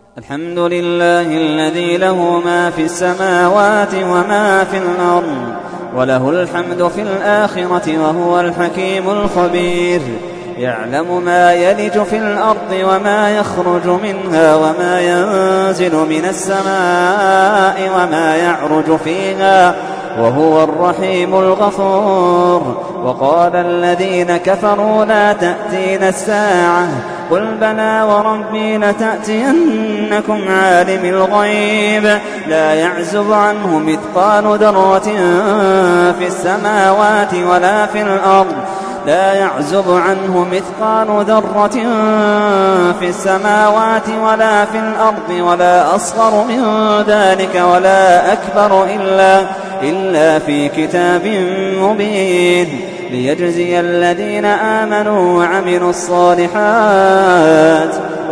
الحمد لله الذي له ما في السماوات وما في الأرض وله الحمد في الآخرة وهو الحكيم الخبير. يعلم ما يلج في الأرض وما يخرج منها وما ينزل من السماء وما يعرج فيها وهو الرحيم الغفور. وقال الذين كفروا لا تأتينا الساعة قل بلى وربي لتأتينكم عالم الغيب لا يعزب عنه مثقال ذرة في السماوات ولا في الأرض لا يعزب عنه مثقال ذرة في السماوات ولا في الأرض ولا أصغر من ذلك ولا أكبر إلا في كتاب مبين ليجزي الذين آمنوا وعملوا الصالحات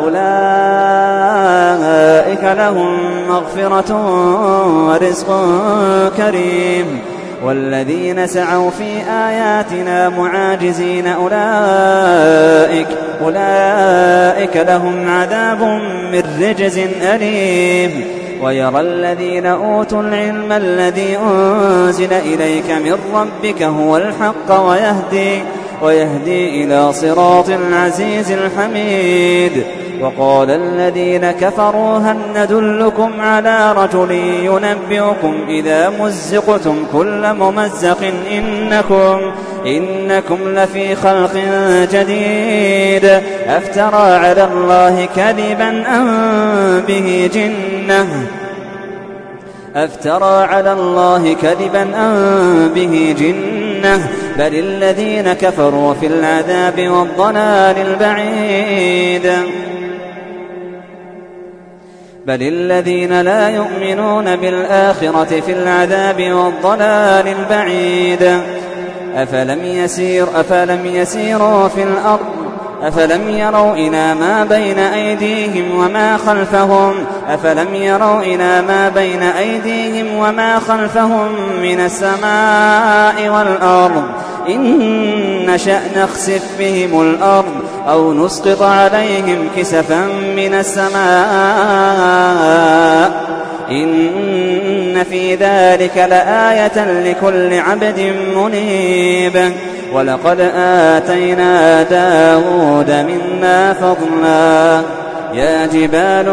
أولئك لهم مغفرة ورزق كريم. والذين سعوا في آياتنا معاجزين أولئك لهم عذاب من رجز أليم. ويرى الذين أوتوا العلم الذي أنزل إليك من ربك هو الحق ويهدي إلى صراط العزيز الحميد. وقال الذين كفروا هل ندلكم على رجل ينبئكم إذا مزقتم كل ممزق إنكم لفي خلق جديد أفترى على الله كذبا أم به جنة بل الذين كفروا في العذاب والضلال البعيد. بل الذين لا يؤمنون بالآخرة في العذاب والضلال البعيد. أفلم يسيروا في الأرض أفلم يروا إلى ما بين أيديهم وما خلفهم من السماء والأرض إن نشأ نخسف بهم الأرض أو نسقط عليهم كسفا من السماء إن في ذلك لآية لكل عبد منيب. ولقد آتينا داود منا فضلا يا جبال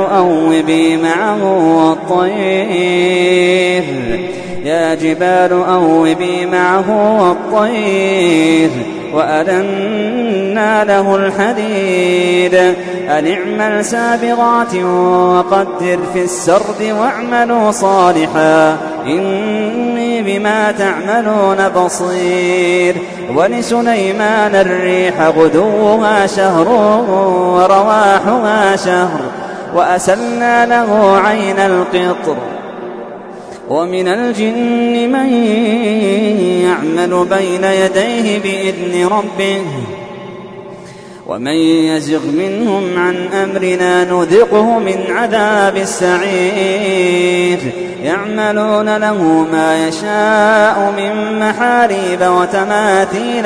أوبي معه والطير وألنا له الحديد أن اعمل سابغات وقدر في السرد واعملوا صالحا إني بما تعملون بصير. ولسليمان الريح غدوها شهر ورواحها شهر وأسلنا له عين القطر. ومن الجن من يعمل بين يديه بإذن ربه ومن يزغ منهم عن أمرنا نذقه من عذاب السعير. يعملون له ما يشاء من محاريب وتماثيل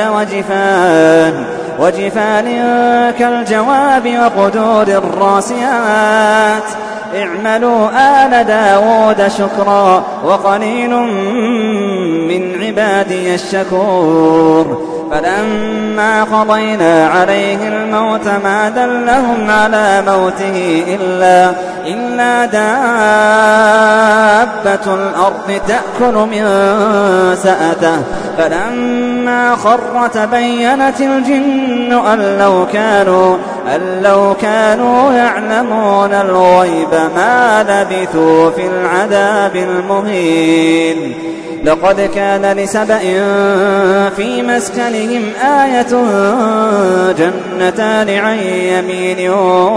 وجفان كالجواب وقدور الراسيات. اعملوا آل داود شكرا وقليل من عبادي الشكور. فلما قضينا عليه الموت ما دلهم على موته إلا دابة الأرض تأكل من سأته. فلما خر تبينت الجن أن لو كانوا يعلمون الغيب ما لبثوا في العذاب المهين. لقد كان لسبأ في مسكنهم آية جنتان عن يمين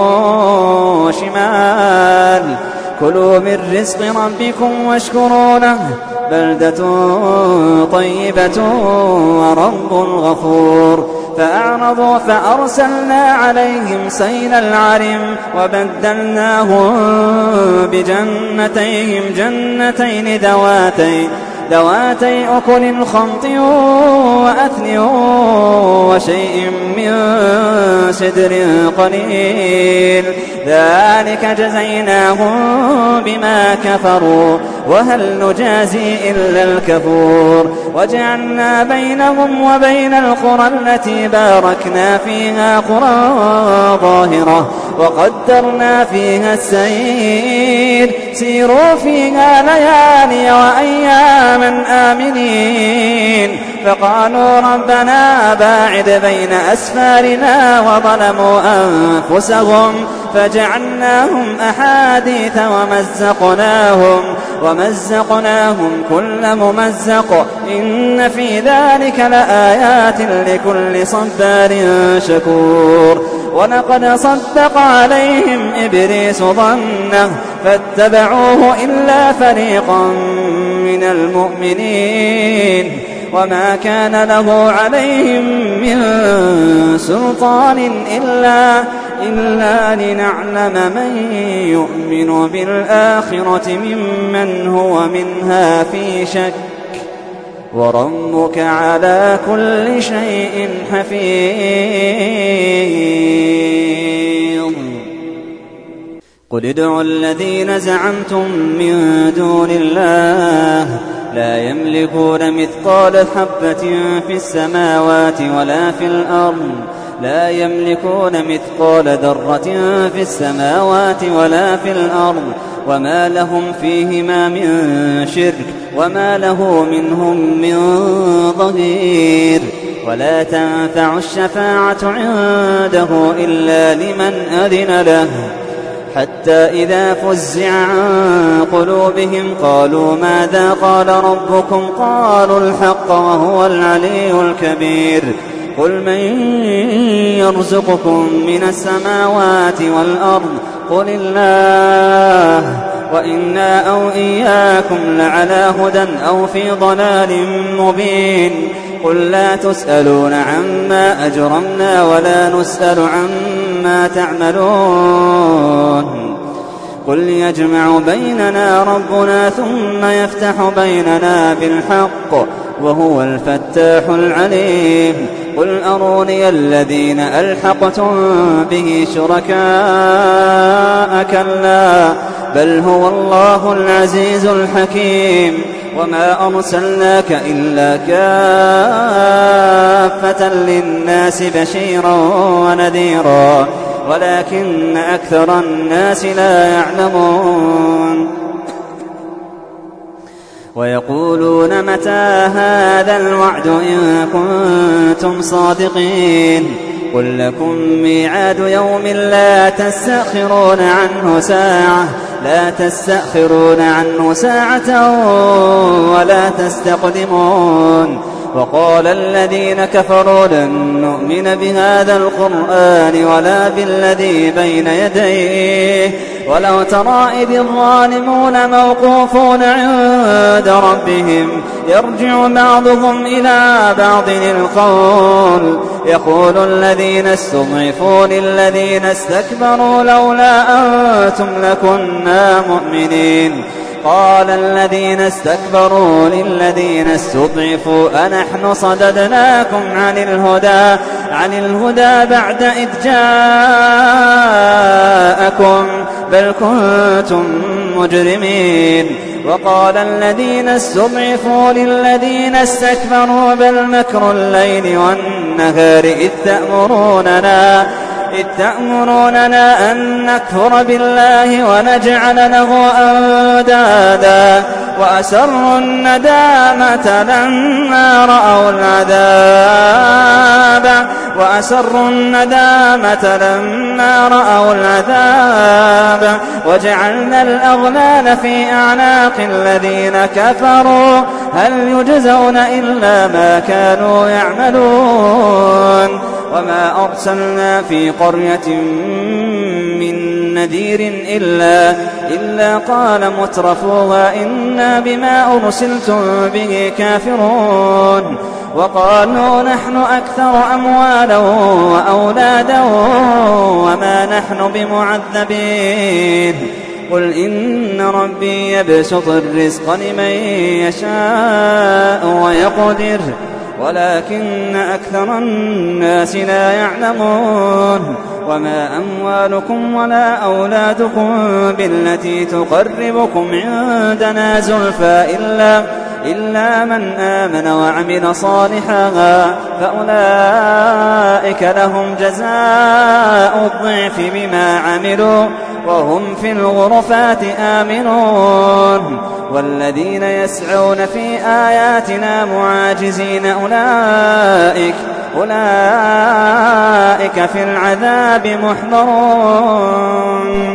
وشمال كلوا من رزق ربكم واشكروا له بلدة طيبة ورب غفور. فأعرضوا فأرسلنا عليهم سيل العرم وبدلناهم بجنتين ذواتي أكل خمط وأثل وشيء من سدر قليل ذلك جزيناهم بما كفروا وهل نجازي إلا الكفور وجعلنا بينهم وبين القرى التي باركنا فيها قرى ظاهرة وقدرنا فيها السير سيروا فيها ليالي وأياما آمنين فقالوا ربنا باعد بين أسفارنا وظلموا أنفسهم فجعلناهم أحاديث ومزقناهم كل ممزق إن في ذلك لآيات لكل صبار شكور ولقد صدق عليهم إبليس ظنه فاتبعوه إلا فريقا من المؤمنين وما كان له عليهم من سلطان إلا لنعلم من يؤمن بالآخرة ممن هو منها في شك وربك على كل شيء حفيظ قل ادعوا الذين زعمتم من دون الله لا يملكون مثقال حبة في السماوات ولا في الأرض لا يملكون مثقال ذرة في السماوات ولا في الأرض وما لهم فيهما من شرك وما له منهم من ظهير ولا تنفع الشفاعة عنده إلا لمن أذن له حتى إذا فزع عن قلوبهم قالوا ماذا قال ربكم قالوا الحق وهو العلي الكبير قل من يرزقكم من السماوات والأرض قل الله وإنا أو إياكم لعلى هدى أو في ضلال مبين قل لا تسألون عما أجرمنا ولا نسأل عما تعملون قل يجمع بيننا ربنا ثم يفتح بيننا بالحق وهو الفتاح العليم قل أروني الذين ألحقتم به شركاء كلا بل هو الله العزيز الحكيم وما أرسلناك إلا كافة للناس بشيرا ونذيرا ولكن أكثر الناس لا يعلمون ويقولون متى هذا الوعد إن كنتم صادقين قل لكم ميعاد يوم لا تستأخرون عنه ساعة ولا تستقدمون وقال الذين كفروا لن نؤمن بهذا القرآن ولا بالذي بين يديه ولو ترى إذ الظالمون موقوفون عند ربهم يرجع بعضهم إلى بعض القول يقول الذين استضعفوا للذين استكبروا لولا أنتم لكنا مؤمنين قال الذين استكبروا للذين استضعفوا أنحن صددناكم عن الهدى بعد إذ جاءكم بل كنتم مجرمين وقال الذين استضعفوا للذين استكبروا بل مكر الليل والنهار إذ تأمروننا أن نكفر بالله ونجعل له أندادا وأسروا الندامة لما رأوا العذاب وجعلنا الأغلال في أعناق الذين كفروا هل يجزون إلا ما كانوا يعملون وما أرسلنا في قرية من نذير إلا قال مترفوها إنا بما أرسلتم به كافرون وقالوا نحن أكثر أموالا وأولادا وما نحن بمعذبين قل إن ربي يبسط الرزق لمن يشاء ويقدر ولكن أكثر الناس لا يعلمون وما أموالكم ولا أولادكم بالتي تقربكم عندنا زلفى إلا من آمن وعمل صالحا فأولئك لهم جزاء الضعف بما عملوا وهم في الغرفات آمنون والذين يسعون في آياتنا معاجزين أولئك في العذاب محضرون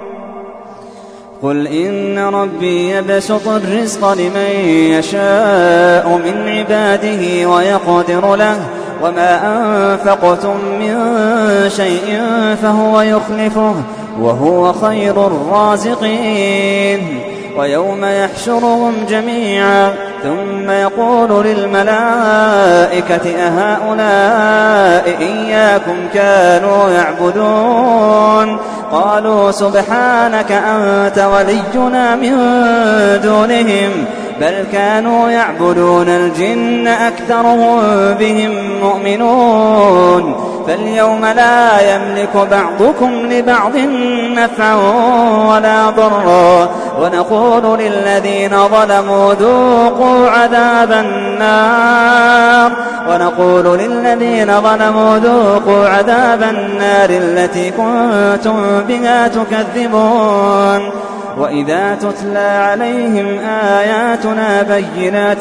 قل إن ربي يبسط الرزق لمن يشاء من عباده ويقدر له وما أنفقتم من شيء فهو يخلفه وهو خير الرازقين ويوم يحشرهم جميعا ثم يقول للملائكة أهؤلاء إياكم كانوا يعبدون قالوا سبحانك أنت ولينا من دونهم بل كانوا يعبدون الجن أكثرهم بهم مؤمنون فاليوم لا يملك بعضكم لبعض نفعا ولا ضرا ونقول للذين ظلموا ذوقوا عذاب النار التي كنتم بها تكذبون وإذا تتلى عليهم آياتنا بينات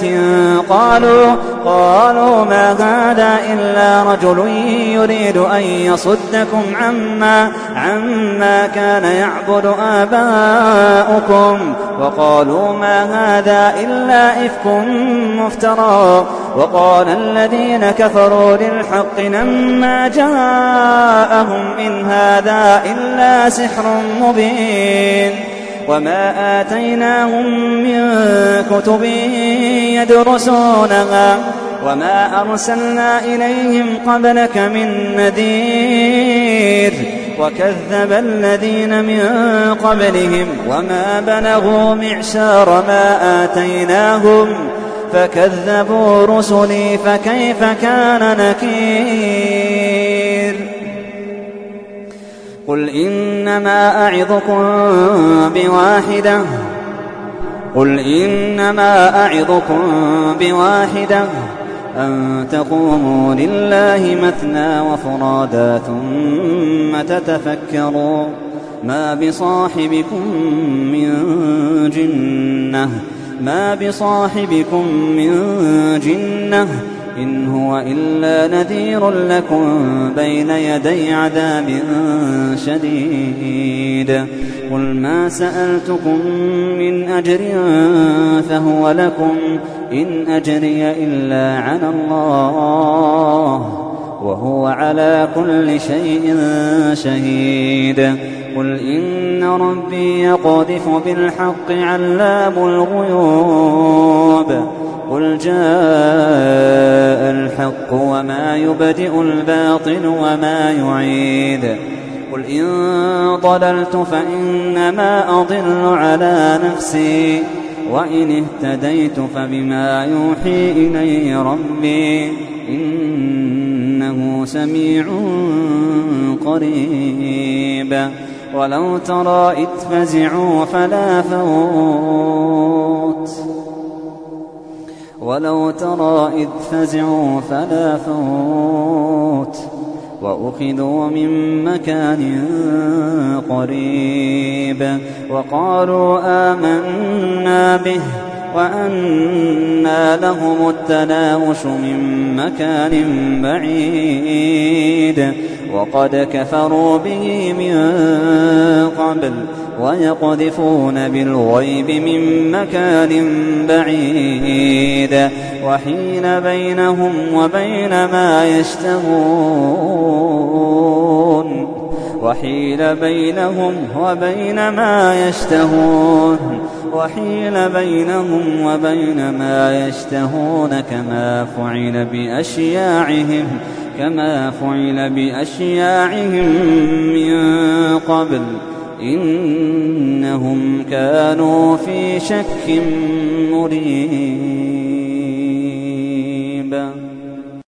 قالوا ما هذا إلا رجل يريد أن يصدكم عما كان يعبد آباؤكم وقالوا ما هذا إلا إفك مفترى وقال الذين كفروا للحق لما جاءهم إن هذا إلا سحر مبين وما آتيناهم من كتب يدرسونها وما أرسلنا إليهم قبلك من نذير وكذب الذين من قبلهم وما بلغوا معشار ما آتيناهم فكذبوا رسلي فكيف كان نكير قل إنما أعظكم بواحدة أن تقوموا لله مثنى وفرادا ثم تتفكروا ما بصاحبكم من جنة إن هو إلا نذير لكم بين يدي عذاب شديد قل ما سألتكم من أجر فهو لكم إن أجري إلا على الله وهو على كل شيء شهيد قل إن ربي يقذف بالحق علام الغيوب قل جاء الحق وما يبدئ الباطل وما يعيد قل إن ضللت فإنما أضل على نفسي وإن اهتديت فبما يوحي إلي ربي إنه سميع قريب ولو ترى إذ فزعوا فلا فوت وأخذوا من مكان قريب وقالوا آمنا به وأنى لهم التناوش من مكان بعيد وقد كفروا به من قبل ويقذفون بالغيب من مكان بعيد وحيل بينهم وبين ما يشتهون كما فعل بأشياعهم من قبل إنهم كانوا في شك مريب.